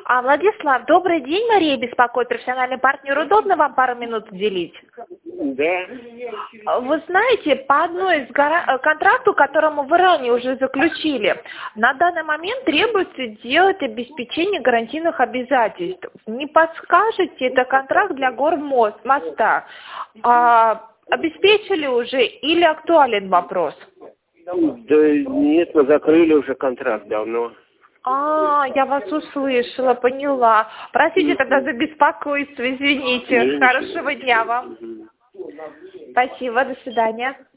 Владислав, добрый день, Мария беспокоит, профессиональный партнер. Удобно вам пару минут уделить? Да. Вы знаете, по одной из контракту, которому вы ранее уже заключили, на данный момент требуется делать обеспечение гарантийных обязательств. Не подскажете, это контракт для Гормоста. Обеспечили уже или актуален вопрос? Да нет, мы закрыли уже контракт давно. Я вас услышала, поняла. Простите тогда за беспокойство, извините. Хорошего дня вам. Спасибо, до свидания.